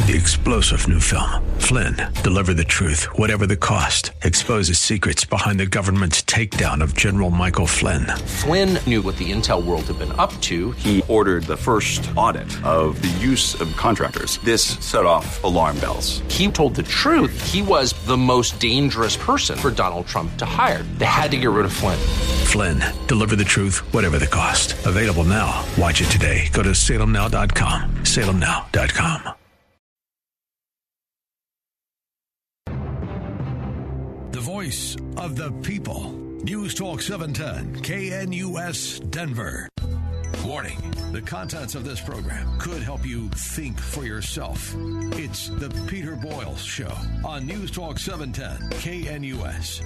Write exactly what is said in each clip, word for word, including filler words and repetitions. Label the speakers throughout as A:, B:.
A: The explosive new film, Flynn, deliver the truth, whatever the cost, exposes secrets behind the government's takedown of General Michael Flynn.
B: Flynn knew what the intel world had been up to.
C: He ordered the first audit of the use of contractors. This set off alarm bells.
B: He told the truth. He was the most dangerous person for Donald Trump to hire. They had to get rid of Flynn.
A: Flynn, deliver the truth, whatever the cost. Available now. Watch it today. Go to salem now dot com. salem now dot com.
D: The voice of the people. News Talk seven ten, K N U S, Denver. Warning, the contents of this program could help you think for yourself. It's the Peter Boyle Show on News Talk seven ten, K N U S.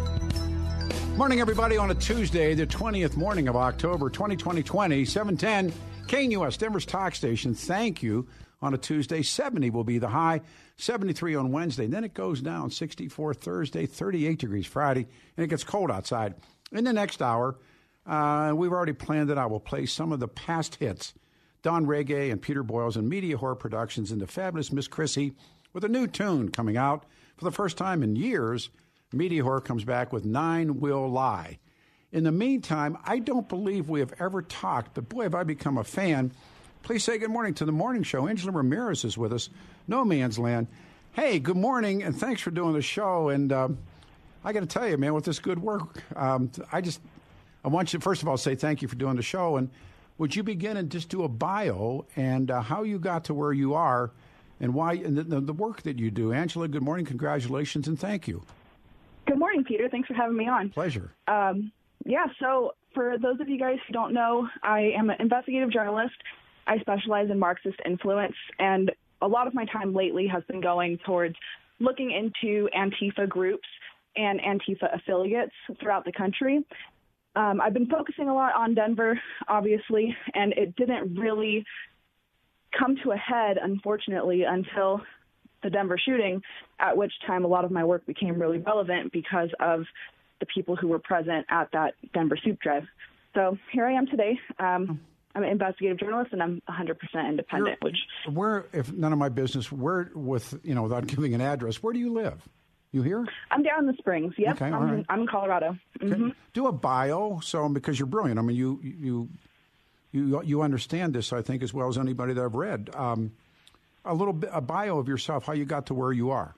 E: Morning, everybody, on a Tuesday, the twentieth morning of October, twenty twenty, seven ten, K N U S, Denver's talk station. Thank you. On a Tuesday, seventy will be the high, seventy-three on Wednesday. Then it goes down, sixty-four Thursday, thirty-eight degrees Friday, and it gets cold outside. In the next hour, uh, we've already planned that I will play some of the past hits. Don Reggae and Peter Boyles and Media Horror Productions and the fabulous Miss Chrissy with a new tune coming out for the first time in years. Media Horror comes back with Nine Will Lie. In the meantime, I don't believe we have ever talked, but boy, have I become a fan. Please say good morning to the morning show. Angela Ramirez is with us, No Man's Land. Hey, good morning, and thanks for doing the show. And um, I got to tell you, man, with this good work, um, I just, I want you to, first of all, say thank you for doing the show. And would you begin and just do a bio and uh, how you got to where you are and why, and the, the work that you do. Angela, good morning, congratulations, and thank you.
F: Good morning, Peter. Thanks for having me on.
E: Pleasure.
F: Um, yeah, so for those of you guys who don't know, I am an investigative journalist. I specialize in Marxist influence, and a lot of my time lately has been going towards looking into Antifa groups and Antifa affiliates throughout the country. Um, I've been focusing a lot on Denver, obviously, and it didn't really come to a head, unfortunately, until the Denver shooting, at which time a lot of my work became really relevant because of the people who were present at that Denver soup drive. So here I am today. Um, I'm an investigative journalist, and I'm one hundred percent independent.
E: You're,
F: which,
E: where, if none of my business, where, with, you know, without giving an address, where do you live? You here?
F: I'm down in the Springs. Yep,
E: okay,
F: I'm,
E: all right.
F: in, I'm in Colorado.
E: Okay.
F: Mm-hmm.
E: Do a bio, so because you're brilliant. I mean, you you you you understand this, I think, as well as anybody that I've read. Um, a little bit, a bio of yourself, how you got to where you are.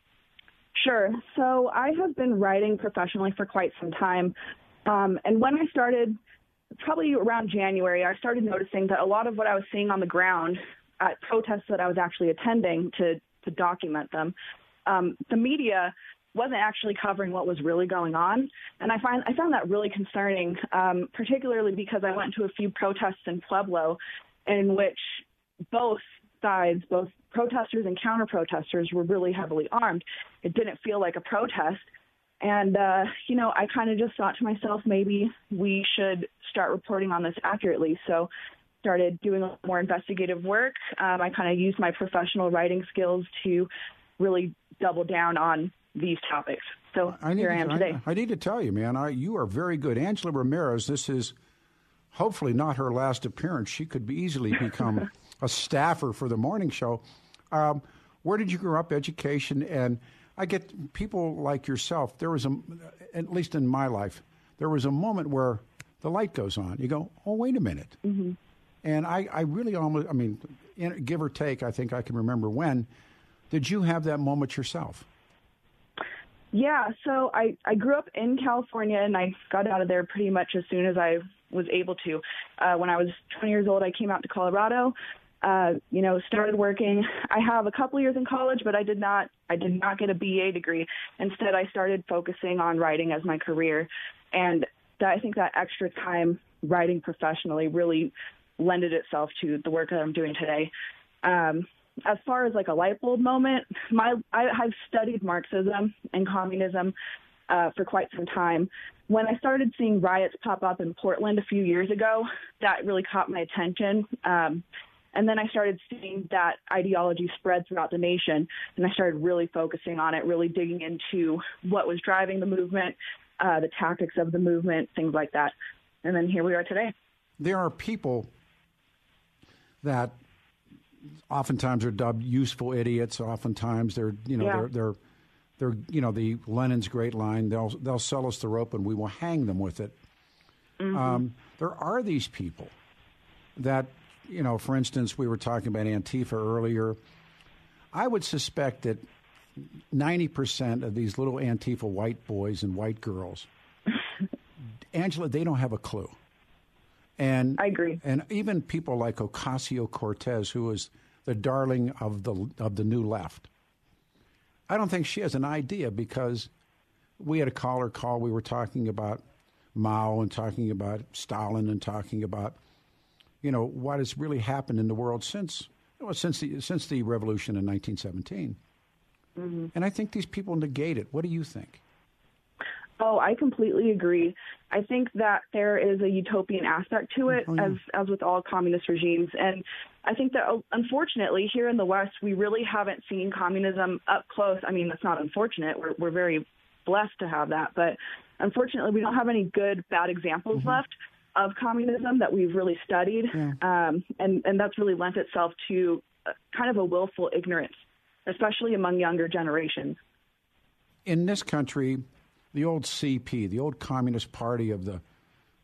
F: Sure. So I have been writing professionally for quite some time, um, and when I started. Probably around January, I started noticing that a lot of what I was seeing on the ground at protests that I was actually attending to, to document them, um, the media wasn't actually covering what was really going on. And I find I found that really concerning, um, particularly because I went to a few protests in Pueblo in which both sides, both protesters and counter-protesters, were really heavily armed. It didn't feel like a protest. And, uh, you know, I kind of just thought to myself, maybe we should start reporting on this accurately. So started doing more investigative work. Um, I kind of used my professional writing skills to really double down on these topics. So
E: I
F: here I am
E: to,
F: today.
E: I, I need to tell you, man, I, you are very good. Angela Ramirez, this is hopefully not her last appearance. She could be easily become a staffer for the morning show. Um, where did you grow up, education, and I get people like yourself. There was a, at least in my life, there was a moment where the light goes on. You go, oh, wait a minute. Mm-hmm. And I, I really almost, I mean, in, give or take, I think I can remember when. Did you have that moment yourself?
F: Yeah, so I, I grew up in California, and I got out of there pretty much as soon as I was able to. Uh, when I was twenty years old, I came out to Colorado. Uh, you know, started working. I have a couple years in college, but I did not, I did not get a B A degree. Instead, I started focusing on writing as my career. And that, I think that extra time writing professionally really lended itself to the work that I'm doing today. Um, as far as like a light bulb moment, my, I, I've studied Marxism and communism uh, for quite some time. When I started seeing riots pop up in Portland a few years ago, that really caught my attention. Um, And then I started seeing that ideology spread throughout the nation, and I started really focusing on it, really digging into what was driving the movement, uh, the tactics of the movement, things like that. And then here we are today.
E: There are people that oftentimes they're dubbed useful idiots. Oftentimes they're, you know,
F: Yeah.
E: they're, they're, they're, you know, the Lenin's great line, they'll, they'll sell us the rope and we will hang them with it.
F: Mm-hmm.
E: Um, there are these people that, you know, for instance, we were talking about Antifa earlier. I would suspect that ninety percent of these little Antifa white boys and white girls, Angela, they don't have a clue. And
F: I agree.
E: And even people like Ocasio-Cortez, who is the darling of the of the new left, I don't think she has an idea, because we had a caller call. We were talking about Mao and talking about Stalin and talking about, you know, what has really happened in the world since well, since the since the revolution in nineteen seventeen. Mm-hmm. And I think these people negate it. What do you think?
F: Oh, I completely agree. I think that there is a utopian aspect to it,
E: oh, yeah.
F: as as with all communist regimes. And I think that, unfortunately, here in the West, we really haven't seen communism up close. I mean, that's not unfortunate. We're, we're very blessed to have that. But unfortunately, we don't have any good, bad examples mm-hmm. left of communism that we've really studied. Yeah. Um, and, and that's really lent itself to kind of a willful ignorance, especially among younger generations.
E: In this country, the old C P, the old Communist Party of the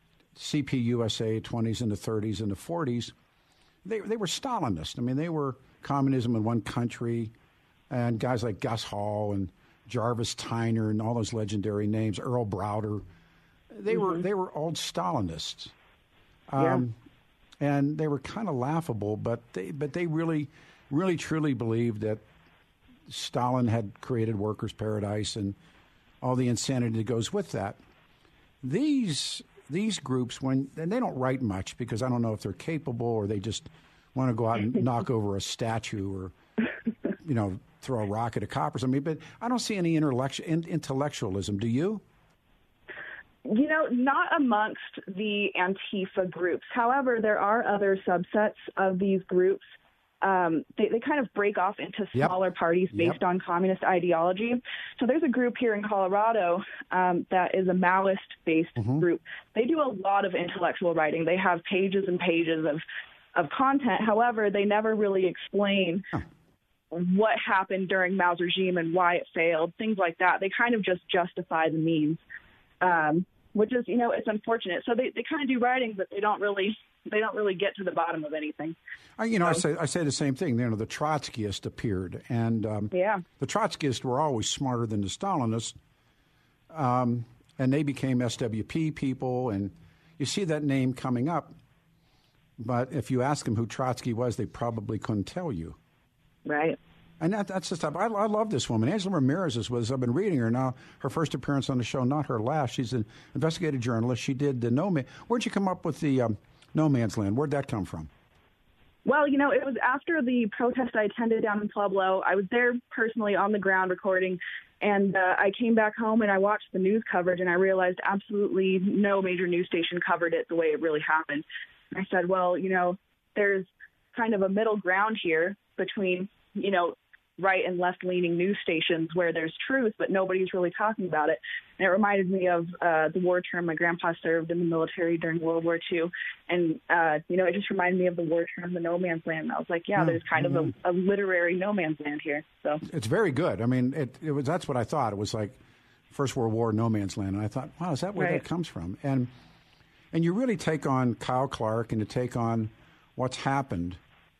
E: C P U S A, twenties and the thirties and the forties, they they were Stalinist. I mean, they were communism in one country, and guys like Gus Hall and Jarvis Tyner and all those legendary names, Earl Browder, they mm-hmm. were they were old Stalinists. Um, yeah. And they were kind of laughable, but they but they really, really truly believed that Stalin had created workers' paradise and all the insanity that goes with that. These these groups, when and they don't write much, because I don't know if they're capable or they just want to go out and knock over a statue or, you know, throw a rock at a cop or something. But I don't see any intellectualism. Do you?
F: You know, not amongst the Antifa groups. However, there are other subsets of these groups. Um, they, they kind of break off into smaller yep. parties based yep. on communist ideology. So there's a group here in Colorado um, that is a Maoist-based mm-hmm. group. They do a lot of intellectual writing. They have pages and pages of, of content. However, they never really explain huh. what happened during Mao's regime and why it failed, things like that. They kind of just justify the means, um, which is, you know, it's unfortunate. So they, they kind of do writing, but they don't really they don't really get to the bottom of anything.
E: I, you know,
F: so,
E: I say I say the same thing. You know, the Trotskyists appeared, and um,
F: yeah.
E: the Trotskyists were always smarter than the Stalinists, um, and they became S W P people, and you see that name coming up. But if you ask them who Trotsky was, they probably couldn't tell you.
F: Right.
E: And that, that's the stuff. I, I love this woman. Angela Ramirez is with us. I've been reading her now. Her first appearance on the show, not her last. She's an investigative journalist. She did the No Man. Where'd you come up with the um, No Man's Land? Where'd that come from?
F: Well, you know, it was after the protest I attended down in Pueblo. I was there personally on the ground recording, and uh, I came back home and I watched the news coverage, and I realized absolutely no major news station covered it the way it really happened. And I said, well, you know, there's kind of a middle ground here between, you know, right and left-leaning news stations where there's truth, but nobody's really talking about it. And it reminded me of uh, the war term. My grandpa served in the military during World War Two. And, uh, you know, it just reminded me of the war term, the no man's land. And I was like, yeah, mm, there's kind mm-hmm. of a, a literary no man's land here. So
E: it's very good. I mean, it, it was that's what I thought. It was like First World War, no man's land. And I thought, wow, is that where
F: right.
E: that comes from? And and you really take on Kyle Clark and you take on what's happened.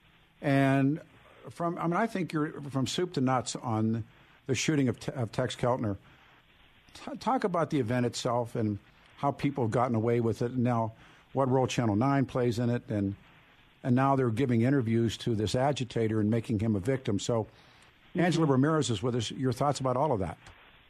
E: And From, I mean, I think you're from soup to nuts on the shooting of, of Tex Keltner. T- talk about the event itself and how people have gotten away with it, and now what role Channel nine plays in it, and and now they're giving interviews to this agitator and making him a victim. So, mm-hmm. Angela Ramirez is with us. Your thoughts about all of that?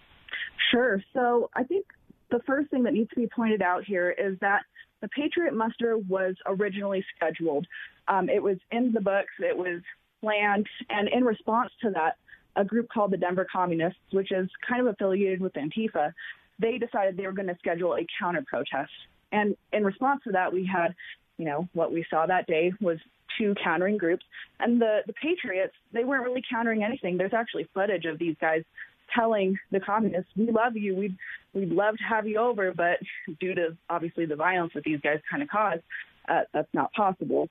F: Sure. So I think the first thing that needs to be pointed out here is that the Patriot Muster was originally scheduled. Um, it was in the books. It was planned, and in response to that, a group called the Denver Communists, which is kind of affiliated with Antifa, they decided they were going to schedule a counter-protest. And in response to that, we had, you know, what we saw that day was two countering groups. And the, the Patriots, they weren't really countering anything. There's actually footage of these guys telling the communists, we love you, we'd, we'd love to have you over, but due to, obviously, the violence that these guys kind of caused, uh, that's not possible.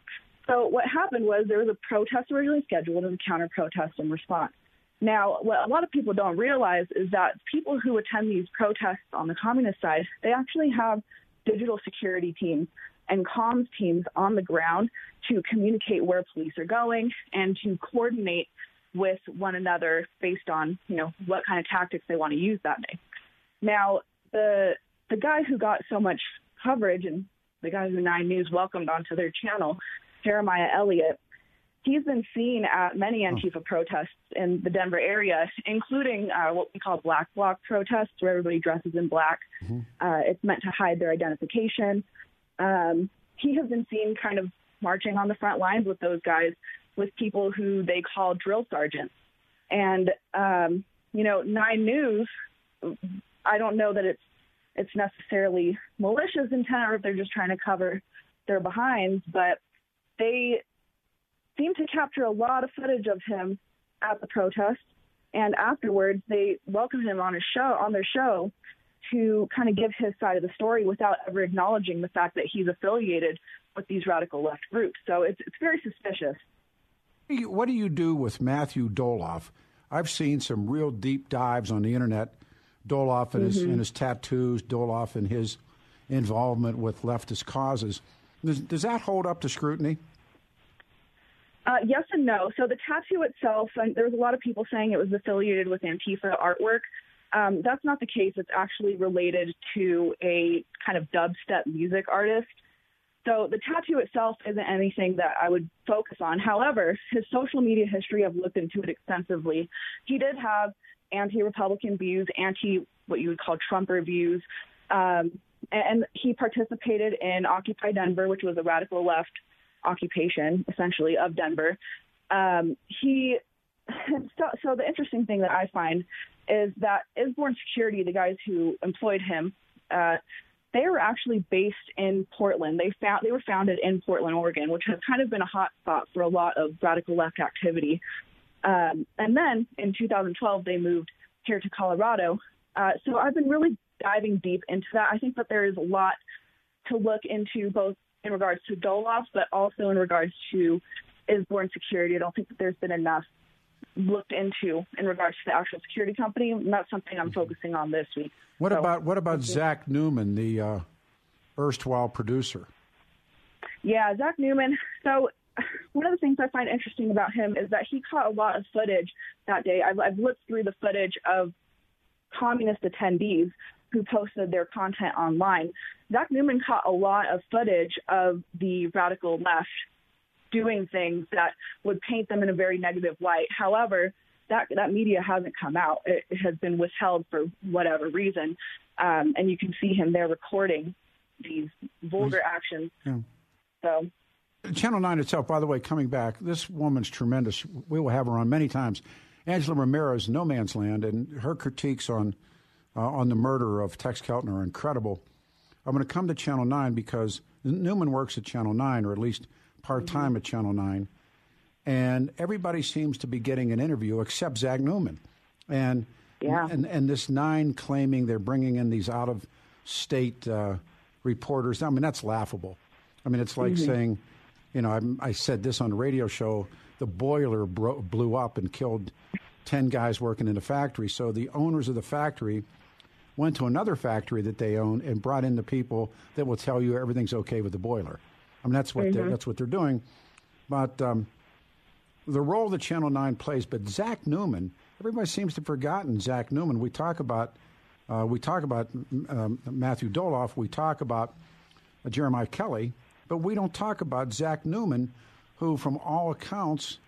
F: So what happened was there was a protest originally scheduled and a counter-protest in response. Now, what a lot of people don't realize is that people who attend these protests on the communist side, they actually have digital security teams and comms teams on the ground to communicate where police are going and to coordinate with one another based on, you know, what kind of tactics they want to use that day. Now, the the guy who got so much coverage and the guy who Nine News welcomed onto their channel, Jeremiah Elliott, he's been seen at many Antifa protests in the Denver area, including uh, what we call black bloc protests, where everybody dresses in black. Mm-hmm. Uh, it's meant to hide their identification. Um, he has been seen kind of marching on the front lines with those guys, with people who they call drill sergeants. And, um, you know, Nine News, I don't know that it's it's necessarily malicious intent or if they're just trying to cover their behinds, but they seem to capture a lot of footage of him at the protest, and afterwards they welcome him on a show on their show to kind of give his side of the story without ever acknowledging the fact that he's affiliated with these radical left groups. So it's it's very suspicious.
E: What do you do with Matthew Doloff? I've seen some real deep dives on the internet. Doloff and, mm-hmm. his, and his tattoos, Doloff and his involvement with leftist causes. Does, does that hold up to scrutiny?
F: Uh, yes and no. So the tattoo itself, and there was a lot of people saying it was affiliated with Antifa artwork. Um, that's not the case. It's actually related to a kind of dubstep music artist. So the tattoo itself isn't anything that I would focus on. However, his social media history, I've looked into it extensively. He did have anti-Republican views, anti what you would call Trumper views. Um, and he participated in Occupy Denver, which was a radical left occupation, essentially, of Denver. Um, he so, so the interesting thing that I find is that Isborn Security, the guys who employed him, uh, they were actually based in Portland. They found they were founded in Portland, Oregon, which has kind of been a hot spot for a lot of radical left activity. Um, and then in two thousand twelve, they moved here to Colorado. Uh, so I've been really diving deep into that. I think that there is a lot to look into, both in regards to Doloff, but also in regards to Isborn Security. I don't think that there's been enough looked into in regards to the actual security company. And that's something I'm focusing on this week.
E: What
F: so,
E: about what about Zach Newman, the uh, erstwhile producer?
F: Yeah, Zach Newman. So one of the things I find interesting about him is that he caught a lot of footage that day. I've, I've looked through the footage of communist attendees who posted their content online. Zach Newman caught a lot of footage of the radical left doing things that would paint them in a very negative light. However, that that media hasn't come out. It, it has been withheld for whatever reason. Um, and you can see him there recording these vulgar actions. Yeah. So,
E: Channel nine itself, by the way, coming back, this woman's tremendous. We will have her on many times. Angela Ramirez, No Man's Land, and her critiques on uh, on the murder of Tex Keltner are incredible. I'm going to come to Channel nine because Newman works at Channel nine, or at least part-time mm-hmm. at Channel nine, and everybody seems to be getting an interview except Zach Newman. And,
F: yeah.
E: and, and this nine claiming they're bringing in these out-of-state uh, reporters. I mean, that's laughable. I mean, it's like mm-hmm. saying, you know, I, I said this on the radio show, the boiler bro- blew up and killed ten guys working in the factory. So the owners of the factory went to another factory that they own and brought in the people that will tell you everything's okay with the boiler. I mean, that's what mm-hmm. they're, that's what they're doing. But um, the role that Channel nine plays, but Zach Newman, everybody seems to have forgotten Zach Newman. We talk about uh, we talk about um, Matthew Doloff. We talk about uh, Jeremiah Kelly, but we don't talk about Zach Newman, who, from all accounts,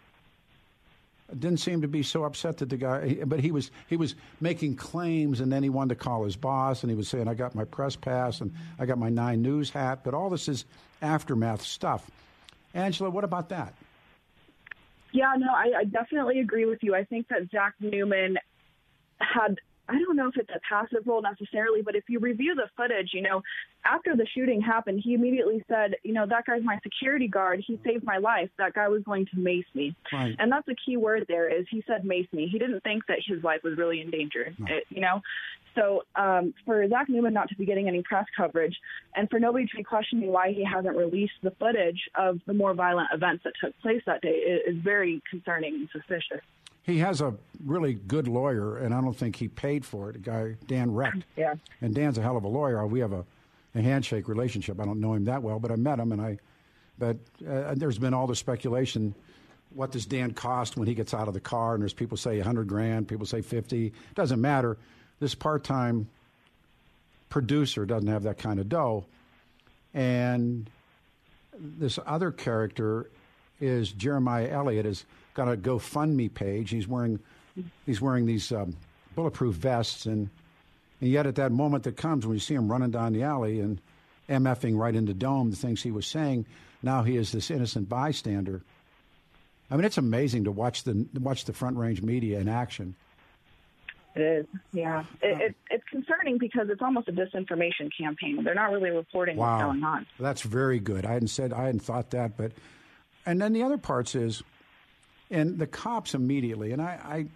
E: didn't seem to be so upset that the guy, but he was he was making claims, and then he wanted to call his boss, and he was saying, I got my press pass, and I got my Nine News hat, but all this is aftermath stuff. Angela, what about that?
F: Yeah, no, I, I definitely agree with you. I think that Zach Newman had I don't know if it's a passive role necessarily, but if you review the footage, you know, after the shooting happened, he immediately said, you know, that guy's my security guard. He saved my life. That guy was going to mace me.
E: Right.
F: And that's the key word there is he said mace me. He didn't think that his life was really in danger,
E: no.
F: it, you know. So um, for Zach Newman not to be getting any press coverage and for nobody to be questioning why he hasn't released the footage of the more violent events that took place that day is, is very concerning and suspicious.
E: He has a really good lawyer, and I don't think he paid for it, a guy, Dan Recht.
F: Yeah.
E: And Dan's a hell of a lawyer. We have a, a handshake relationship. I don't know him that well, but I met him, and I. But uh, there's been all the speculation, what does Dan cost when he gets out of the car? And there's people say a hundred grand, people say fifty. Doesn't matter. This part-time producer doesn't have that kind of dough. And this other character is Jeremiah Elliott, has got a GoFundMe page. He's wearing he's wearing these um, bulletproof vests, and, and yet at that moment that comes when you see him running down the alley and MFing right into Dome, the things he was saying, now he is this innocent bystander. I mean, it's amazing to watch the watch the Front Range media in action.
F: It is, yeah. It, it, it's concerning because it's almost a disinformation campaign. They're not really reporting
E: Wow.
F: what's going on.
E: That's very good. I hadn't said I hadn't thought that, but and then the other parts is, and the cops immediately, and I, I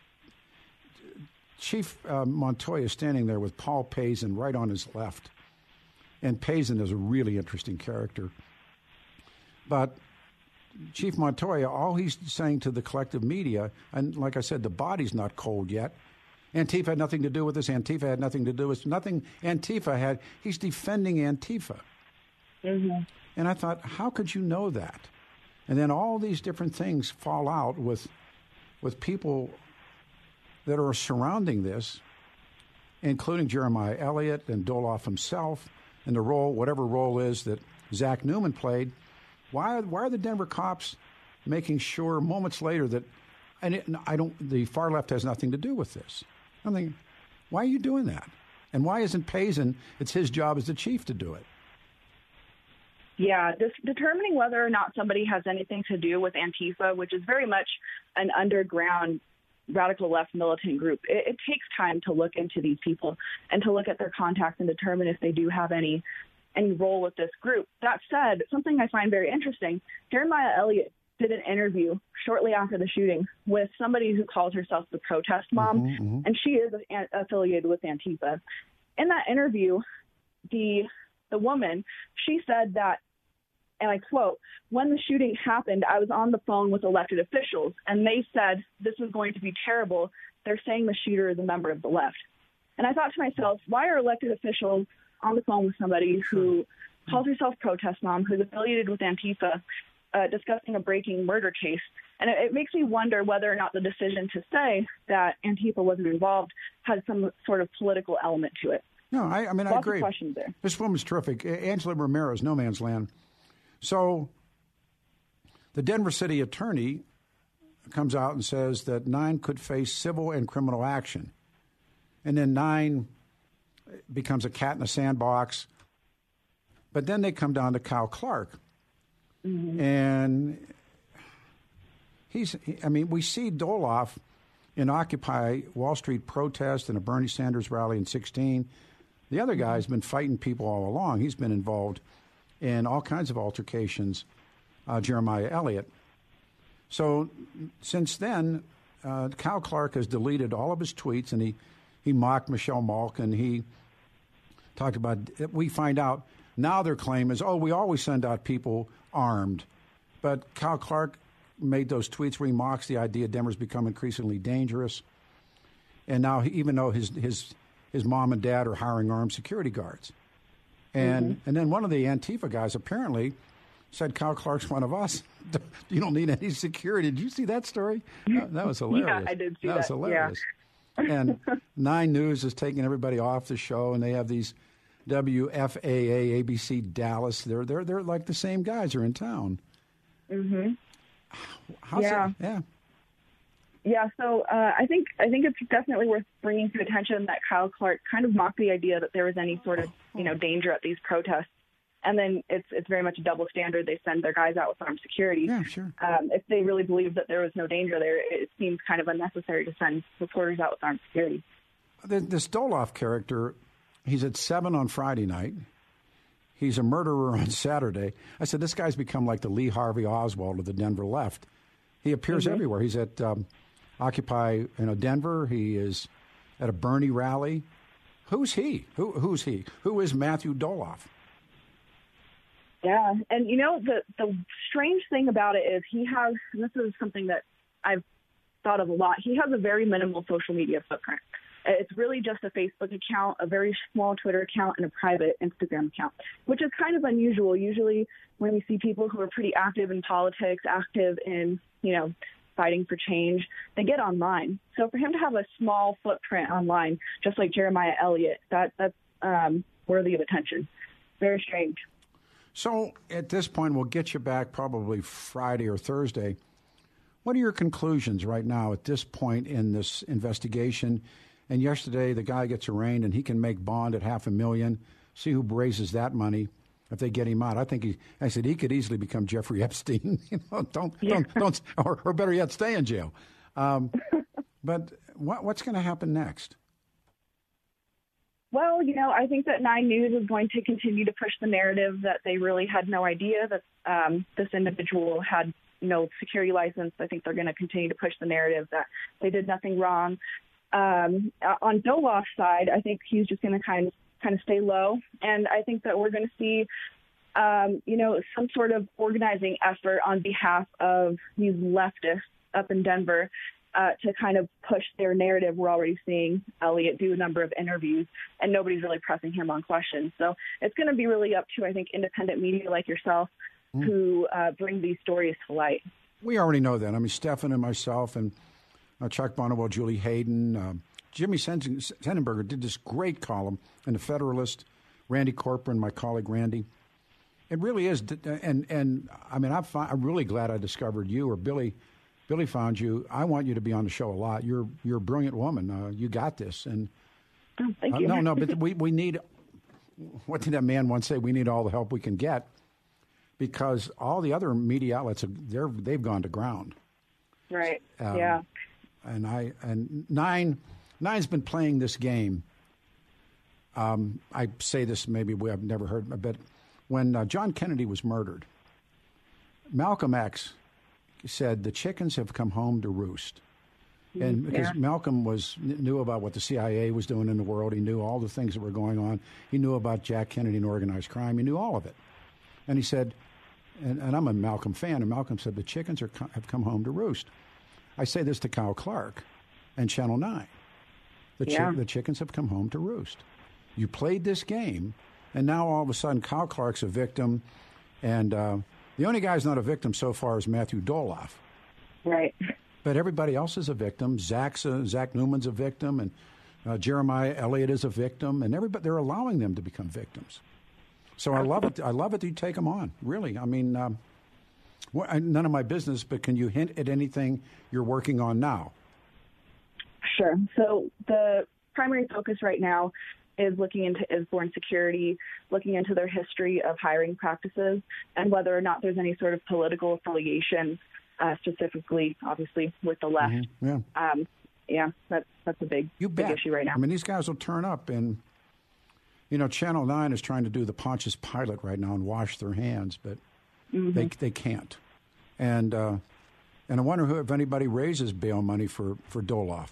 E: Chief uh, Montoya standing there with Paul Pazin right on his left, and Pazin is a really interesting character, but Chief Montoya, all he's saying to the collective media, and like I said, the body's not cold yet. Antifa had nothing to do with this. Antifa had nothing to do with nothing. Antifa had. He's defending Antifa.
F: Mm-hmm.
E: And I thought, how could you know that? And then all these different things fall out with, with people that are surrounding this, including Jeremiah Elliott and Doloff himself, and the role, whatever role is that Zach Newman played. Why, why are the Denver cops making sure moments later that, and it, I don't, the far left has nothing to do with this? I'm thinking, why are you doing that? And why isn't Pazin, it's his job as the chief to do it?
F: Yeah, this, determining whether or not somebody has anything to do with Antifa, which is very much an underground radical left militant group, it, it takes time to look into these people and to look at their contacts and determine if they do have any any role with this group. That said, something I find very interesting, Jeremiah Elliott did an interview shortly after the shooting with somebody who calls herself the Protest Mom,
E: Mm-hmm, mm-hmm.
F: and she is a- affiliated with Antifa. In that interview, the the woman, she said that, and I quote, "When the shooting happened, I was on the phone with elected officials, and they said this was going to be terrible. They're saying the shooter is a member of the left." And I thought to myself, why are elected officials on the phone with somebody who calls herself Protest Mom, who's affiliated with Antifa, uh, discussing a breaking murder case? And it, it makes me wonder whether or not the decision to say that Antifa wasn't involved had some sort of political element to it.
E: No, I, I mean,
F: Lots
E: I agree.
F: of questions there.
E: This woman's terrific. Angela Ramirez, No Man's Land. So the Denver city attorney comes out and says that Nine could face civil and criminal action. And then Nine becomes a cat in a sandbox. But then they come down to Kyle Clark. Mm-hmm. And he's, I mean, we see Doloff in Occupy Wall Street protest and a Bernie Sanders rally in sixteen. The other guy's been fighting people all along. He's been involved in all kinds of altercations, uh, Jeremiah Elliott. So since then, uh, Kyle Clark has deleted all of his tweets, and he, he mocked Michelle Malk, and he talked about, we find out now their claim is, oh, we always send out people armed. But Kyle Clark made those tweets where he mocks the idea Denver's become increasingly dangerous. And now, he, even though his, his his mom and dad are hiring armed security guards. And mm-hmm. and then one of the Antifa guys apparently said, Kyle Clark's one of us. You don't need any security. Did you see that story? That, that was hilarious.
F: Yeah, I did see
E: that.
F: that.
E: was hilarious.
F: Yeah.
E: And Nine News is taking everybody off the show, and they have these W F A A, A B C Dallas. They're they're they're like the same guys are in town.
F: Mm-hmm.
E: How's
F: yeah.
E: That? Yeah.
F: Yeah, so uh, I think I think it's definitely worth bringing to attention that Kyle Clark kind of mocked the idea that there was any sort of, you know, danger at these protests. And then it's it's very much a double standard. They send their guys out with armed security.
E: Yeah, sure.
F: Um, if they really believe that there was no danger there, it seems kind of unnecessary to send reporters out with armed security.
E: This Doloff character, he's at seven on Friday night. He's a murderer on Saturday. I said, this guy's become like the Lee Harvey Oswald of the Denver left. He appears mm-hmm. everywhere. He's at um, Occupy, you know, Denver. He is at a Bernie rally. Who's he? Who, who's he? Who is Matthew Doloff?
F: Yeah, and you know, the, the strange thing about it is he has, and this is something that I've thought of a lot, he has a very minimal social media footprint. It's really just a Facebook account, a very small Twitter account, and a private Instagram account, which is kind of unusual. Usually when we see people who are pretty active in politics, active in, you know, fighting for change, they get online. So for him to have a small footprint online, just like Jeremiah Elliott, that that's um, worthy of attention. Very strange.
E: So at this point, we'll get you back probably Friday or Thursday. What are your conclusions right now at this point in this investigation? And yesterday, the guy gets arraigned, and he can make bond at half a million. See who raises that money if they get him out. I think he. I said he could easily become Jeffrey Epstein. you know, don't yeah. don't don't, or, or better yet, stay in jail. Um, but what, what's going to happen next?
F: Well, you know, I think that Nine News is going to continue to push the narrative that they really had no idea that um, this individual had no security license. I think they're going to continue to push the narrative that they did nothing wrong. Um, on Doloff's side, I think he's just going to kind of kind of stay low, and I think that we're going to see, um, you know, some sort of organizing effort on behalf of these leftists up in Denver uh, to kind of push their narrative. We're already seeing Elliott do a number of interviews, and nobody's really pressing him on questions. So it's going to be really up to, I think, independent media like yourself mm. who uh, bring these stories to light. We
E: already know that. I mean, Stefan and myself and Uh, Chuck Bonnewell, Julie Hayden, uh, Jimmy Sendenberger did this great column in The Federalist. Randy Corcoran, my colleague Randy. It really is, and and I mean, I'm, I'm really glad I discovered you, or Billy. Billy found you. I want you to be on the show a lot. You're you're a brilliant woman. Uh, you got this. And
F: oh, thank
E: uh,
F: you.
E: No, no, but we we need. What did that man once say? We need all the help we can get, because all the other media outlets are, they're they've gone to ground.
F: Right.
E: Um,
F: yeah.
E: And I and nine nine's been playing this game. Um, I say this maybe we have never heard, but when uh, John Kennedy was murdered, Malcolm X said the chickens have come home to roost, and because yeah. Malcolm was knew about what the C I A was doing in the world, he knew all the things that were going on. He knew about Jack Kennedy and organized crime. He knew all of it, and he said, and, and I'm a Malcolm fan, and Malcolm said the chickens are have come home to roost. I say this to Kyle Clark and Channel nine. The,
F: yeah.
E: chi- the chickens have come home to roost. You played this game, and now all of a sudden Kyle Clark's a victim, and uh, the only guy who's not a victim so far is Matthew Doloff.
F: Right.
E: But everybody else is a victim. Zach's a, Zach Newman's a victim, and uh, Jeremiah Elliott is a victim, and everybody they're allowing them to become victims. So I love it. I love it that you take them on. Really, I mean. Um, Well, none of my business, but can you hint at anything you're working on now?
F: Sure. So the primary focus right now is looking into Isborne security, looking into their history of hiring practices, and whether or not there's any sort of political affiliation, uh, specifically, obviously, with the left.
E: Mm-hmm. Yeah.
F: Um, yeah, that's, that's a big,
E: you
F: big
E: bet.
F: issue right now.
E: I mean, these guys will turn up, and, you know, Channel nine is trying to do the Pontius Pilate right now and wash their hands, but mm-hmm. they they can't. And uh, and I wonder who, if anybody raises bail money for, for Doloff.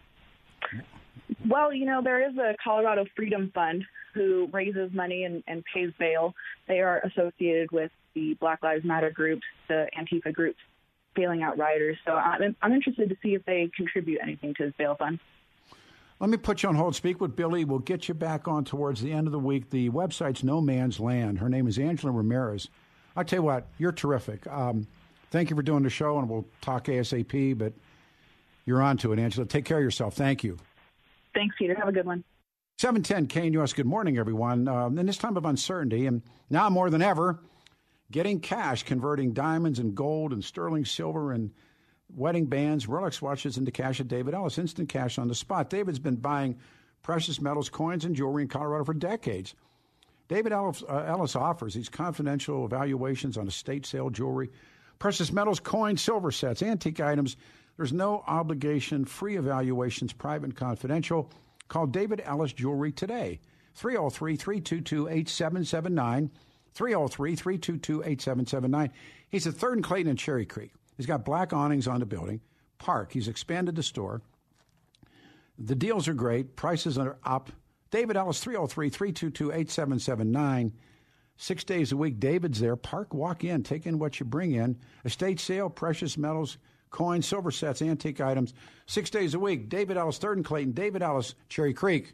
F: Well, you know, there is a Colorado Freedom Fund who raises money and, and pays bail. They are associated with the Black Lives Matter groups, the Antifa groups, bailing out rioters. So I'm, I'm interested to see if they contribute anything to this bail fund.
E: Let me put you on hold. Speak with Billy. We'll get you back on towards the end of the week. The website's No Man's Land. Her name is Angela Ramirez. I'll tell you what, you're terrific. Um, thank you for doing the show, and we'll talk ASAP, but you're on to it, Angela. Take care of yourself. Thank you.
F: Thanks, Peter. Have a good one.
E: seven ten K N U S. Good morning, everyone. Um, in this time of uncertainty, and now more than ever, getting cash, converting diamonds and gold and sterling silver and wedding bands, Rolex watches into cash at David Ellis. Instant cash on the spot. David's been buying precious metals, coins, and jewelry in Colorado for decades. David Ellis, uh, Ellis offers these confidential evaluations on estate sale jewelry, precious metals, coins, silver sets, antique items. There's no obligation, free evaluations, private and confidential. Call David Ellis Jewelry today. three oh three, three two two, eight seven seven nine. three oh three, three two two, eight seven seven nine. He's at third and Clayton and Cherry Creek. He's got black awnings on the building. Park. He's expanded the store. The deals are great. Prices are up. David Ellis, three oh three, three two two, eight seven seven nine. Six days a week, David's there. Park, walk in, take in what you bring in. Estate sale, precious metals, coins, silver sets, antique items. Six days a week. David Ellis, third and Clayton. David Ellis, Cherry Creek.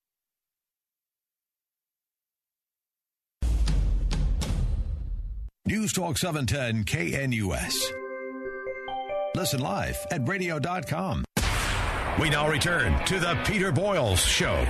D: News Talk seven ten K N U S. Listen live at radio dot com. We now return to the Peter Boyles Show.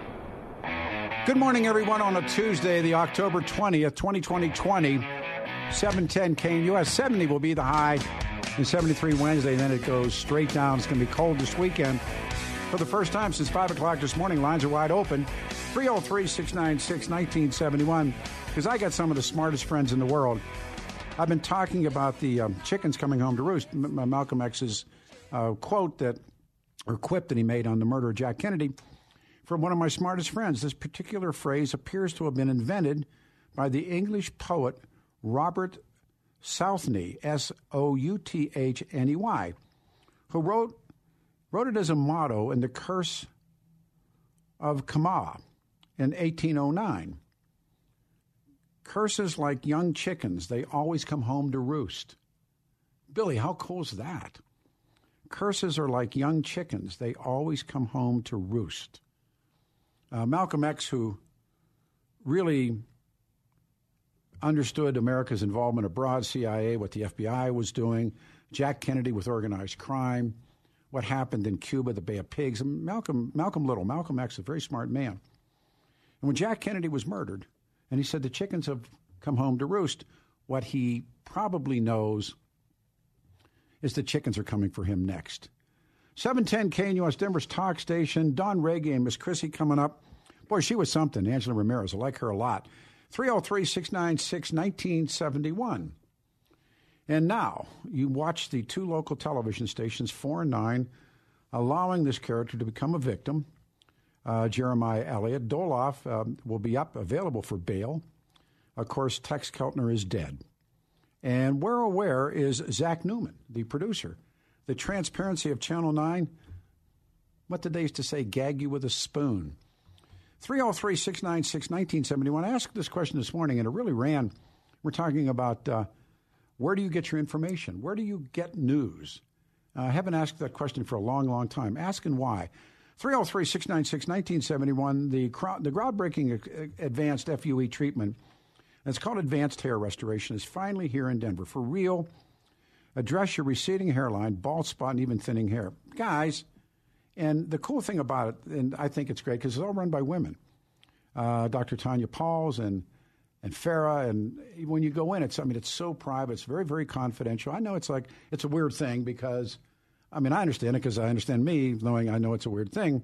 E: Good morning, everyone, on a Tuesday, the October twentieth, twenty twenty, seven ten K N U S. seventy will be the high, and seventy-three Wednesday, and then it goes straight down. It's going to be cold this weekend. For the first time since five o'clock this morning, lines are wide open. three oh three, six nine six, one nine seven one, because I got some of the smartest friends in the world. I've been talking about the um, chickens coming home to roost. M- Malcolm X's uh, quote that, or quip that he made on the murder of Jack Kennedy from one of my smartest friends. This particular phrase appears to have been invented by the English poet Robert Southey, S O U T H N E Y, who wrote wrote it as a motto in the Curse of Kamala in eighteen oh nine. Curses like young chickens, they always come home to roost. Billy, how cool is that? Curses are like young chickens. They always come home to roost. Uh, Malcolm X, who really understood America's involvement abroad, C I A, what the F B I was doing, Jack Kennedy with organized crime, what happened in Cuba, the Bay of Pigs. Malcolm, Malcolm Little, Malcolm X, a very smart man. And when Jack Kennedy was murdered, and he said the chickens have come home to roost, what he probably knows is the chickens are coming for him next. seven ten K N U S, Denver's talk station. Don Reggae and Miss Chrissy coming up. Boy, she was something. Angela Ramirez. I like her a lot. three oh three, six nine six, one nine seven one. And now you watch the two local television stations, four and nine, allowing this character to become a victim. Uh, Jeremiah Elliott. Doloff um, will be up, available for bail. Of course, Tex Keltner is dead. And where oh where is Zach Newman, the producer? The transparency of Channel nine, what did they used to say, gag you with a spoon? three oh three, six nine six, one nine seven one. I asked this question this morning, and it really ran. We're talking about uh, where do you get your information? Where do you get news? Uh, I haven't asked that question for a long, long time. Asking why. three oh three, six nine six, one nine seven one, the, the groundbreaking advanced F U E treatment, it's called Advanced Hair Restoration, is finally here in Denver. For real, address your receding hairline, bald spot, and even thinning hair. Guys, and the cool thing about it, and I think it's great because it's all run by women, uh, Doctor Tanya Pauls and and Farah, and when you go in, it's, I mean, it's so private. It's very, very confidential. I know it's like, it's a weird thing because, I mean, I understand it because I understand me, knowing I know it's a weird thing.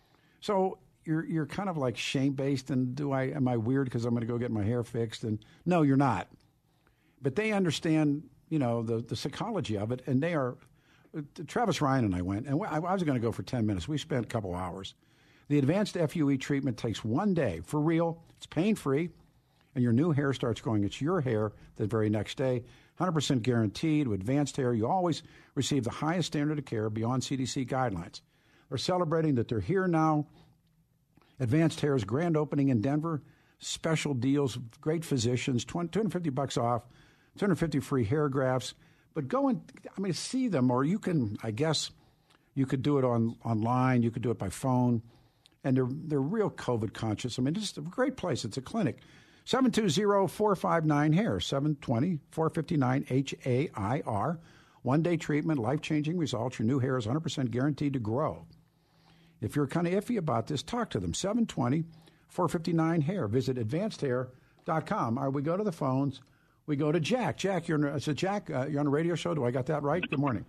E: So you're you're kind of like shame-based, and do I, am I weird because I'm going to go get my hair fixed? And no, you're not. But they understand, you know, the, the psychology of it, and they are, uh, Travis Ryan and I went, and I, I was going to go for ten minutes. We spent a couple hours. The advanced F U E treatment takes one day. For real, it's pain-free, and your new hair starts growing. It's your hair the very next day. one hundred percent guaranteed. With advanced hair, you always receive the highest standard of care beyond C D C guidelines. They're celebrating that they're here now. Advanced Hair's grand opening in Denver. Special deals, great physicians, two hundred fifty bucks off, two hundred fifty free hair grafts. But go and, I mean, see them, or you can, I guess, you could do it on online. You could do it by phone. And they're, they're real COVID conscious. I mean, it's a great place. It's a clinic. seven two zero, four five nine, hair, seven two zero, four five nine, H A I R. One-day treatment, life-changing results. Your new hair is one hundred percent guaranteed to grow. If you're kind of iffy about this, talk to them. seven two zero, four five nine, hair. Visit advanced hair dot com. All right, we go to the phones. We go to Jack. Jack, you're on, so Jack, uh, you're on a radio show. Do I got that right? Good morning.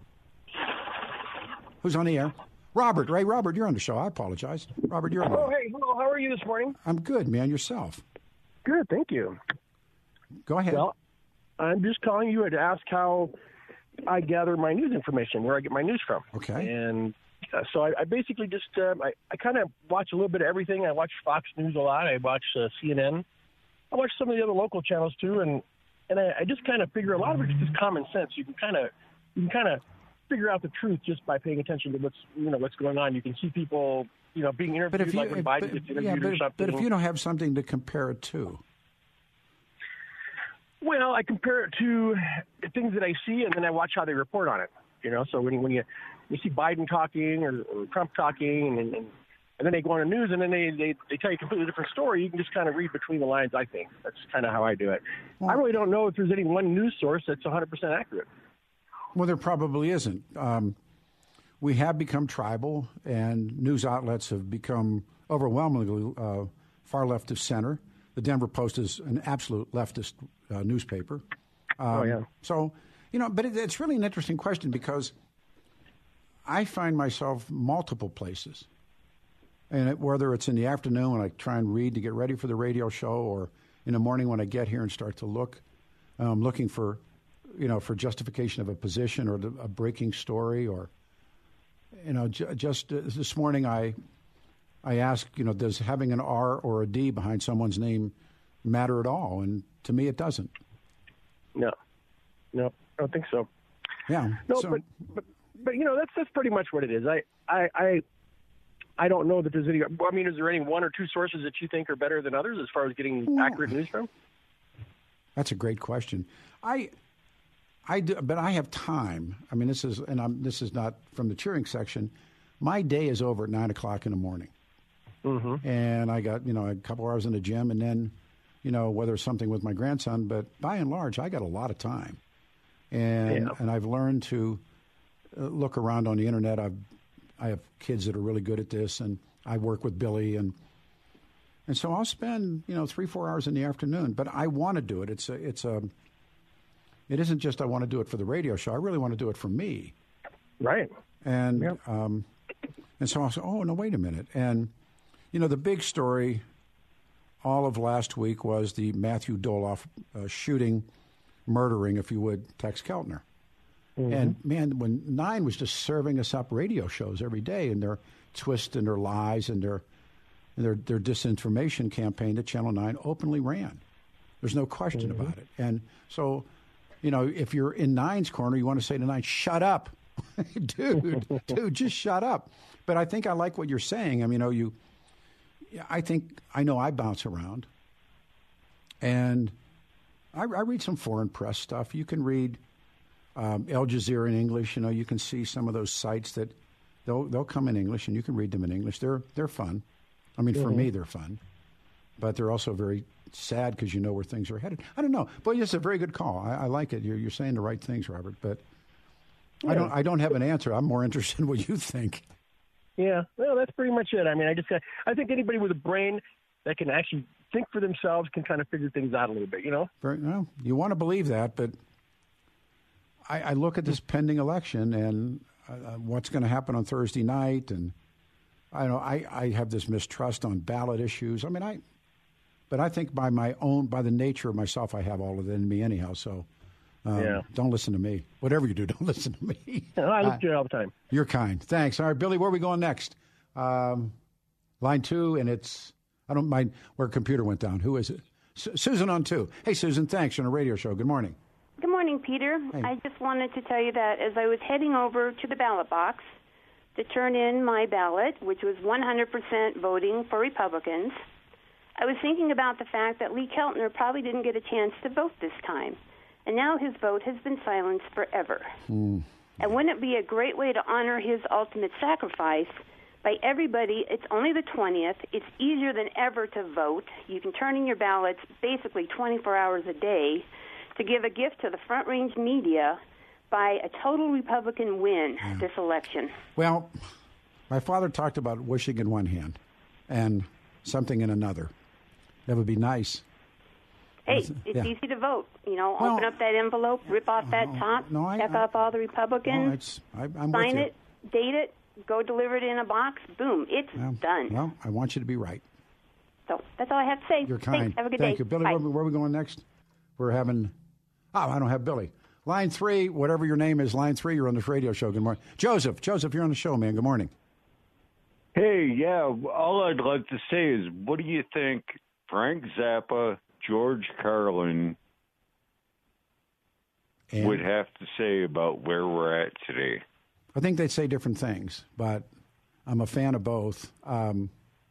E: Who's on the air? Robert, right? Robert, you're on the show. I apologize. Robert, you're on the
G: Oh, hey, hello. How are you this morning?
E: I'm good, man. Yourself?
G: Good, thank you.
E: Go ahead.
G: Well, I'm just calling you to ask how I gather my news information, where I get my news from.
E: Okay.
G: And Uh, so I, I basically just um, I, I kind of watch a little bit of everything. I watch Fox News a lot. I watch uh, C N N. I watch some of the other local channels too, and and I, I just kind of figure a lot of it is just common sense. You can kind of you can kind of figure out the truth just by paying attention to what's you know what's going on. You can see people you know being interviewed,
E: but if you,
G: like when Biden
E: but,
G: gets interviewed
E: yeah, but,
G: or something.
E: But if you don't have something to compare it to.
G: Well, I compare it to things that I see, and then I watch how they report on it. You know, so when you, when you you see Biden talking or, or Trump talking, and, and and then they go on the news, and then they, they they tell you a completely different story. You can just kind of read between the lines. I think that's kind of how I do it. Well, I really don't know if there's any one news source that's one hundred percent accurate.
E: Well, there probably isn't. Um, we have become tribal, and news outlets have become overwhelmingly uh, far left of center. The Denver Post is an absolute leftist uh, newspaper. Um,
G: oh, yeah.
E: So, you know, but it, it's really an interesting question because I find myself multiple places. And it, whether it's in the afternoon when I try and read to get ready for the radio show or in the morning when I get here and start to look, um, looking for, you know, for justification of a position or the, a breaking story or, you know, j- just uh, this morning I... I ask, you know, does having an R or a D behind someone's name matter at all? And to me, it doesn't.
G: No, no, I don't think so.
E: Yeah.
G: No,
E: so,
G: but, but but you know that's that's pretty much what it is. I I I, I don't know that there's any. I mean, is there any one or two sources that you think are better than others as far as getting well, accurate news from?
E: That's a great question. I I do, but I have time. I mean, this is and I'm this is not from the cheering section. My day is over at nine o'clock in the morning. Mm-hmm. And I got, you know, a couple hours in the gym and then, you know, whether it's something with my grandson, but by and large, I got a lot of time. And yeah. and I've learned to uh, look around on the internet. I've, I have kids that are really good at this, and I work with Billy. And and so I'll spend, you know, three, four hours in the afternoon. But I want to do it. It's a, it's a, it isn't just I want to do it for the radio show. I really want to do it for me.
G: Right.
E: And,
G: yep.
E: um, and so I'll say, oh, no, wait a minute. And, you know, the big story all of last week was the Matthew Doloff uh, shooting, murdering, if you would, Tex Keltner. Mm-hmm. And, man, when Nine was just serving us up radio shows every day and their twists and their lies and their, and their, their disinformation campaign that Channel nine openly ran. There's no question mm-hmm. about it. And so, you know, if you're in Nine's corner, you want to say to Nine, shut up. dude, dude, just shut up. But I think I like what you're saying. I mean, you know, you... I think, I know I bounce around, and I, I read some foreign press stuff. You can read um, Al Jazeera in English. You know, you can see some of those sites that they'll they'll come in English, and you can read them in English. They're they're fun. I mean, mm-hmm. for me, they're fun, but they're also very sad because you know where things are headed. I don't know, but it's a very good call. I, I like it. You're you're saying the right things, Robert. But yeah. I don't I don't have an answer. I'm more interested in what you think.
G: Yeah, well, that's pretty much it. I mean, I just got, I think anybody with a brain that can actually think for themselves can kind of figure things out a little bit, you know?
E: Very, well, you want to believe that, but I, I look at this pending election and uh, what's going to happen on Thursday night, and I know I, I have this mistrust on ballot issues. I mean, I, but I think by my own, by the nature of myself, I have all of it in me anyhow. So. Um, yeah. Don't listen to me. Whatever you do, don't listen to me.
G: No, I listen to you all the time.
E: You're kind. Thanks. All right, Billy, where are we going next? Um, line two, and it's, I don't mind where computer went down. Who is it? Su- Susan on two. Hey, Susan, thanks. You're on a radio show. Good morning.
H: Good morning, Peter.
E: Hey.
H: I just wanted to tell you that as I was heading over to the ballot box to turn in my ballot, which was one hundred percent voting for Republicans, I was thinking about the fact that Lee Keltner probably didn't get a chance to vote this time. And now his vote has been silenced forever. Mm. And wouldn't it be a great way to honor his ultimate sacrifice by everybody? It's only the twentieth. It's easier than ever to vote. You can turn in your ballots basically twenty-four hours a day to give a gift to the Front Range media by a total Republican win yeah. this election.
E: Well, my father talked about wishing in one hand and something in another. That would be nice.
H: Hey, it's yeah. easy to vote. You know, well, open up that envelope, rip off that top,
E: no, I,
H: check
E: I,
H: off all the Republicans,
E: no, it's, I, I'm
H: sign
E: with
H: it, date it, go deliver it in a box. Boom, it's
E: well,
H: done.
E: Well, I want you to be right.
H: So that's all I have to say.
E: You're kind.
H: Thanks. Have a good
E: Thank
H: day.
E: you. Billy, where, where are we going next? We're having, oh, I don't have Billy. Line three, whatever your name is, line three, you're on this radio show. Good morning. Joseph, Joseph, you're on the show, man. Good morning.
I: Hey, yeah, all I'd like to say is, what do you think Frank Zappa, George Carlin and would have to say about where we're at today?
E: I think they'd say different things, but I'm a fan of both. Um,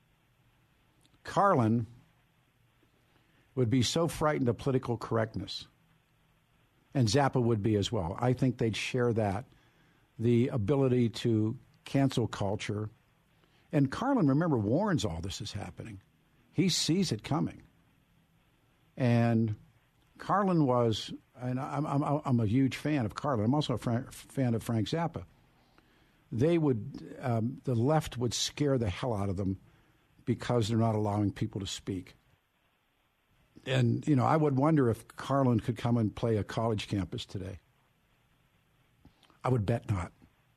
E: Carlin would be so frightened of political correctness, and Zappa would be as well. I think they'd share that, the ability to cancel culture. And Carlin, remember, warns all this is happening. He sees it coming. And Carlin was, and I'm, I'm, I'm a huge fan of Carlin. I'm also a fr- fan of Frank Zappa. They would, um, the left would scare the hell out of them because they're not allowing people to speak. And, you know, I would wonder if Carlin could come and play a college campus today. I would bet not.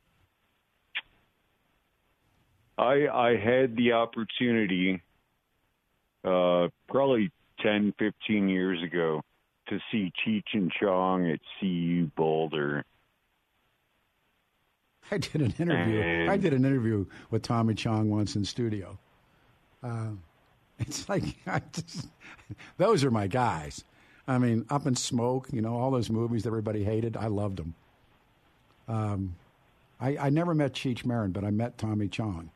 I: I I had the opportunity uh, probably ten, fifteen years ago to see Cheech and Chong at C U Boulder.
E: I did an interview. And I did an interview with Tommy Chong once in studio. Uh, it's like, I just, those are my guys. I mean, Up in Smoke, you know, all those movies that everybody hated, I loved them. Um, I, I never met Cheech Marin, but I met Tommy Chong.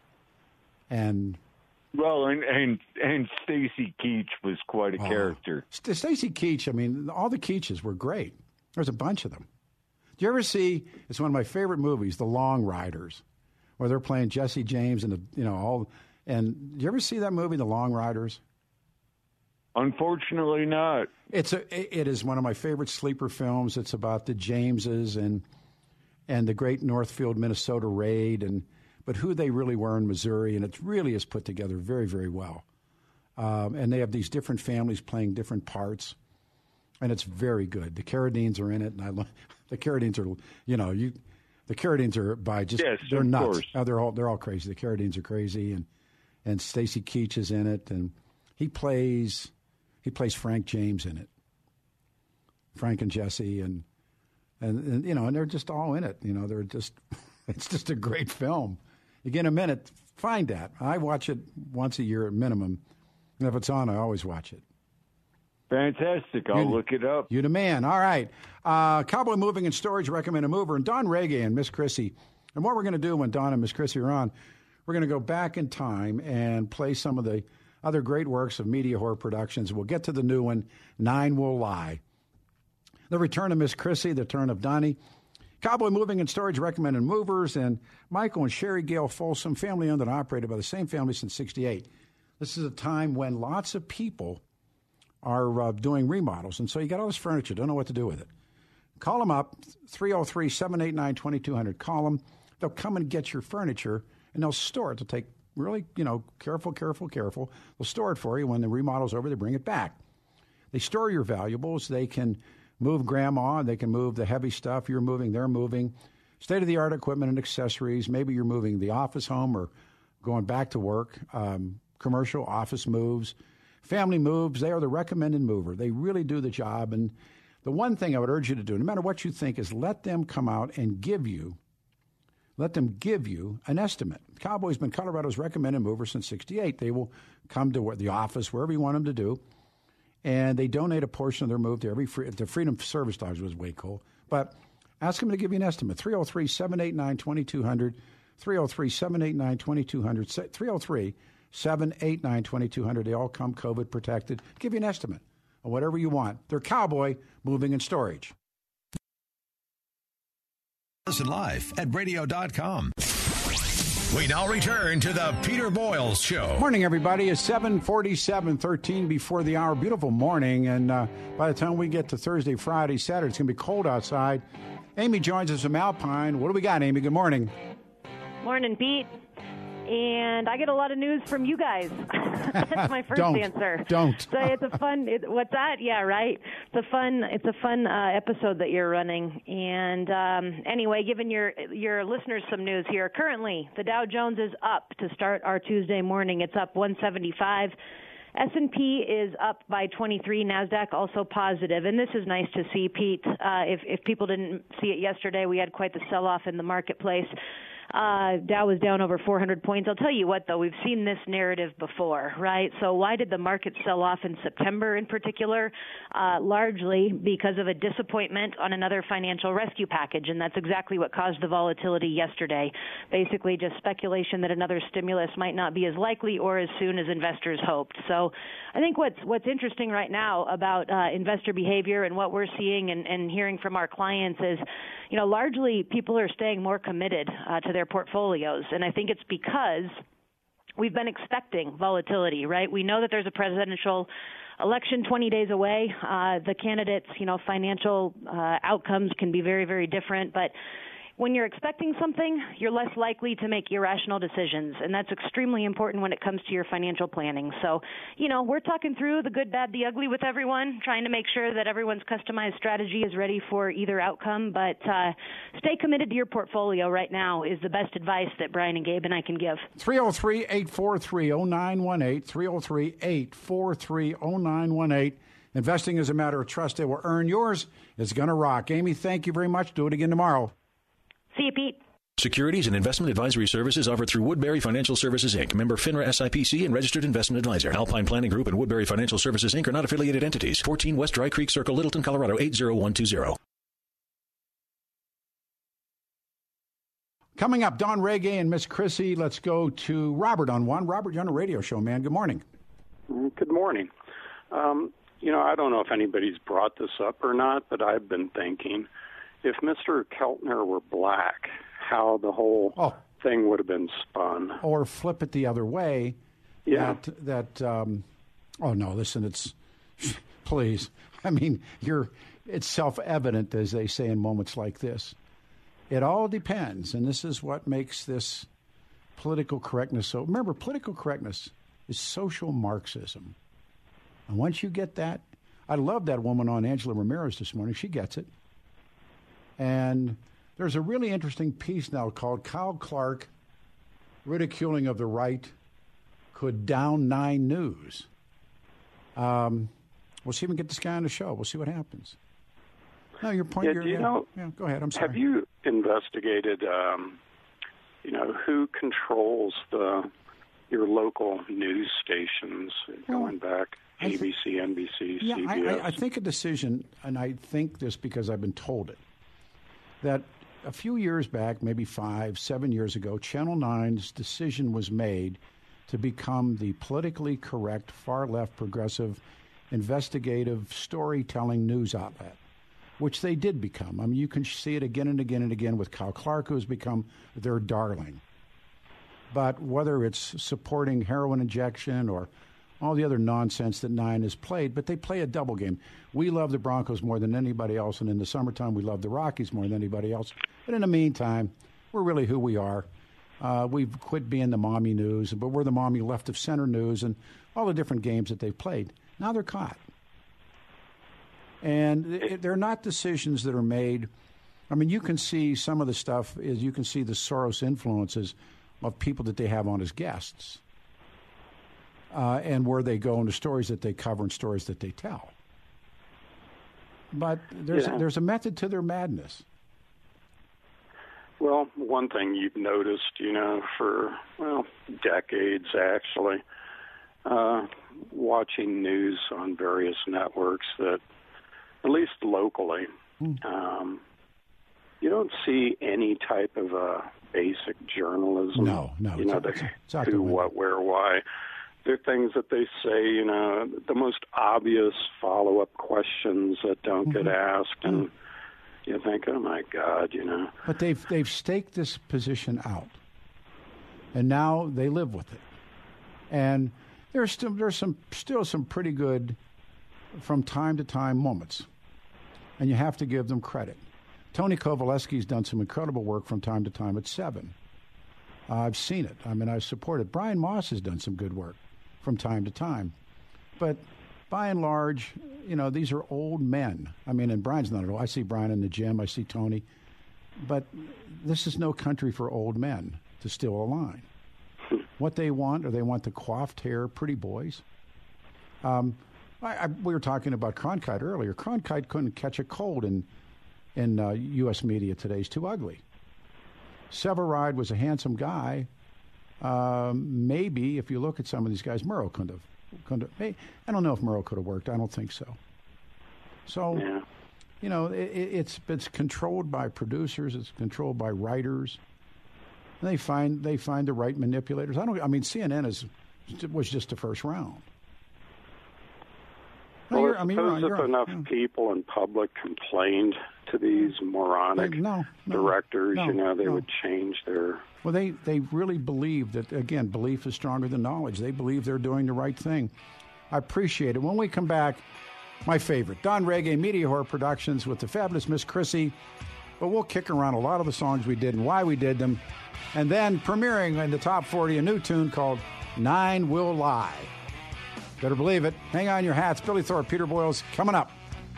E: And
I: well, and and, and Stacy Keach was quite a oh, character.
E: St- Stacy Keach, I mean, all the Keaches were great. There's a bunch of them. Do you ever see? It's one of my favorite movies, The Long Riders, where they're playing Jesse James and the you know all. And do you ever see that movie, The Long Riders?
I: Unfortunately, not.
E: It's a. It is one of my favorite sleeper films. It's about the Jameses and and the great Northfield, Minnesota raid and. But who they really were in Missouri, and it really is put together very, very well. Um, and they have these different families playing different parts, and it's very good. The Carradines are in it, and I love the Carradines are, you know, you, the Carradines are by just
I: yes,
E: they're
I: of
E: nuts.
I: Course.
E: Oh, they're all they're all crazy. The Carradines are crazy, and and Stacy Keach is in it, and he plays he plays Frank James in it, Frank and Jesse, and and, and you know, and they're just all in it. You know, they're just it's just a great film. You get a minute, find that. I watch it once a year at minimum. And if it's on, I always watch it.
I: Fantastic. I'll
E: you,
I: look it up.
E: You the man. All right. Uh, Cowboy Moving and Storage recommend a mover. And Don Reggae and Miss Chrissy. And what we're going to do when Don and Miss Chrissy are on, we're going to go back in time and play some of the other great works of Media Horror Productions. We'll get to the new one, Nine Will Lie. The return of Miss Chrissy, the turn of Donnie. Cowboy Moving and Storage recommended movers, and Michael and Sherry Gail Folsom, family owned and operated by the same family since sixty-eight. This is a time when lots of people are uh, doing remodels, and so you got all this furniture, don't know what to do with it. Call them up, three oh three, seven eight nine, two two zero zero. Call them. They'll come and get your furniture, and they'll store it. They'll take really, you know, careful, careful, careful. They'll store it for you. When the remodel's over, they bring it back. They store your valuables. They can move grandma. They can move the heavy stuff. You're moving. They're moving. State-of-the-art equipment and accessories. Maybe you're moving the office home or going back to work. Um, commercial office moves. Family moves. They are the recommended mover. They really do the job. And the one thing I would urge you to do, no matter what you think, is let them come out and give you, let them give you an estimate. Cowboy's been Colorado's recommended mover since sixty-eight. They will come to the office, wherever you want them to do. And they donate a portion of their move to every free, the Freedom Service Dogs was way cool. But ask them to give you an estimate. three oh three, seven eight nine, two two zero zero. three oh three, seven eight nine, two two zero zero. three oh three, seven eight nine, two two zero zero. They all come COVID protected. Give you an estimate of whatever you want. They're Cowboy Moving and Storage.
D: Listen live at radio dot com. We now return to the Peter Boyles Show.
E: Morning, everybody. It's seven forty-seven, thirteen before the hour. Beautiful morning. And uh, by the time we get to Thursday, Friday, Saturday, it's going to be cold outside. Amy joins us from Alpine. What do we got, Amy? Good morning.
J: Morning, Pete. And I get a lot of news from you guys. That's my first
E: don't,
J: answer.
E: Don't.
J: So it's a fun. It, what's that? Yeah, right. It's a fun. It's a fun uh, episode that you're running. And um, anyway, giving your your listeners some news here. Currently, the Dow Jones is up to start our Tuesday morning. It's up one seventy-five. S and P is up by twenty-three, NASDAQ also positive, and this is nice to see, Pete. Uh, if, if people didn't see it yesterday, we had quite the sell-off in the marketplace. Uh, Dow was down over four hundred points. I'll tell you what, though, we've seen this narrative before, right? So why did the market sell off in September in particular? Uh, largely because of a disappointment on another financial rescue package, and that's exactly what caused the volatility yesterday. Basically just speculation that another stimulus might not be as likely or as soon as investors hoped. So I think what's what's interesting right now about uh, investor behavior and what we're seeing and, and hearing from our clients is, you know, largely people are staying more committed uh, to their portfolios. And I think it's because we've been expecting volatility, right? We know that there's a presidential election twenty days away. Uh, the candidates, you know, financial uh, outcomes can be very, very different. But when you're expecting something, you're less likely to make irrational decisions, and that's extremely important when it comes to your financial planning. So, you know, we're talking through the good, bad, the ugly with everyone, trying to make sure that everyone's customized strategy is ready for either outcome. But uh, stay committed to your portfolio right now is the best advice that Brian and Gabe and I can give.
E: three oh three, eight four three, oh nine one eight, three oh three, eight four three, oh nine one eight. Investing is a matter of trust. It will earn yours. It's going to rock. Amy, thank you very much. Do it again tomorrow.
J: See you, Pete.
K: Securities and investment advisory services offered through Woodbury Financial Services, Incorporated. Member FINRA S I P C and registered investment advisor. Alpine Planning Group and Woodbury Financial Services, Incorporated are not affiliated entities. fourteen West Dry Creek Circle, Littleton, Colorado, eight oh one two oh.
E: Coming up, Don Reggae and Miss Chrissy. Let's go to Robert on one. Robert, you're on a radio show, man. Good morning.
L: Good morning. Um, you know, I don't know if anybody's brought this up or not, but I've been thinking, if Mister Keltner were black, how the whole oh. thing would have been spun.
E: Or flip it the other way.
L: Yeah.
E: That, that um, oh, no, listen, it's, please. I mean, you're, it's self-evident, as they say in moments like this. It all depends, and this is what makes this political correctness so. Remember, political correctness is social Marxism. And once you get that, I love that woman on Angela Ramirez this morning. She gets it. And there's a really interesting piece now called Kyle Clark, Ridiculing of the Right Could Down Nine News. Um, we'll see if we can get this guy on the show. We'll see what happens. No, your point.
L: Yeah, do you
E: yeah,
L: know?
E: Yeah, go ahead. I'm sorry.
L: Have you investigated, um, you know, who controls the your local news stations going well, back? A B C, N B C,
E: yeah,
L: C B S.
E: I, I think a decision, and I think this because I've been told it, that a few years back, maybe five, seven years ago, Channel nine's decision was made to become the politically correct, far-left, progressive, investigative, storytelling news outlet, which they did become. I mean, you can see it again and again and again with Kyle Clark, who has become their darling. But whether it's supporting heroin injection or all the other nonsense that Nine has played, but they play a double game. We love the Broncos more than anybody else, and in the summertime we love the Rockies more than anybody else. But in the meantime, we're really who we are. Uh, we've quit being the mommy news, but we're the mommy left of center news and all the different games that they've played. Now they're caught. And they're not decisions that are made. I mean, you can see some of the stuff is you can see the Soros influences of people that they have on as guests. Uh, and where they go into stories that they cover and stories that they tell. But there's yeah. a, there's a method to their madness.
L: Well, one thing you've noticed, you know, for, well, decades actually, uh, watching news on various networks that, at least locally, mm. um, you don't see any type of uh, basic journalism.
E: No, no.
L: You know,
E: it's,
L: the
E: it's, it's
L: who, what, where, why. There are things that they say, you know, the most obvious follow-up questions that don't mm-hmm. get asked, and you think, oh, my God, you know.
E: But they've they've staked this position out, and now they live with it. And there's still there's some still some pretty good, from time to time, moments, and you have to give them credit. Tony Kovaleski's done some incredible work from time to time at Seven. Uh, I've seen it. I mean, I support it. Brian Moss has done some good work from time to time. But by and large, you know, these are old men. I mean, and Brian's not at all. I see Brian in the gym. I see Tony. But this is no country for old men to steal a line. What they want, or they want the coiffed hair, pretty boys. Um, I, I, we were talking about Cronkite earlier. Cronkite couldn't catch a cold in in uh, U S media today. He's too ugly. Severide was a handsome guy. Um, maybe if you look at some of these guys, Murrow couldn't have. Couldn't have I don't know if Murrow could have worked. I don't think so. So,
L: yeah.
E: you know, it, it's it's controlled by producers. It's controlled by writers. And they find they find the right manipulators. I don't. I mean, C N N is was just the first round.
L: Well,
E: you're,
L: I
E: I mean,
L: suppose
E: you're,
L: if
E: you're,
L: enough
E: yeah.
L: people in public complained to these moronic
E: They- no, no,
L: directors,
E: no,
L: you know, they
E: no.
L: would change their.
E: Well, they, they really believe that, again, belief is stronger than knowledge. They believe they're doing the right thing. I appreciate it. When we come back, my favorite, Don Reggae, Media Horror Productions with the fabulous Miss Chrissy. But we'll kick around a lot of the songs we did and why we did them. And then premiering in the top forty, a new tune called Nine Will Lie. Better believe it. Hang on your hats. Billy Thorpe, Peter Boyles, coming up.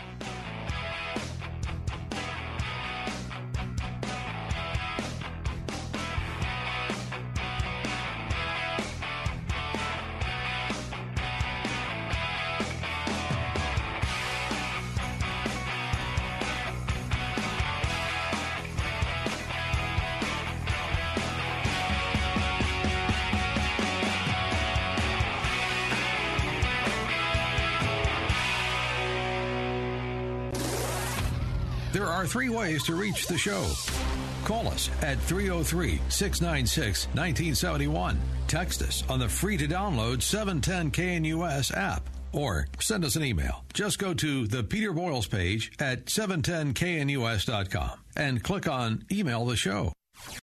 D: There are three ways to reach the show. Call us at three oh three, six nine six, one nine seven one. Text us on the free-to-download seven ten K N U S app. Or send us an email. Just go to the Peter Boyles page at seven ten K N U S dot com and click on Email the Show.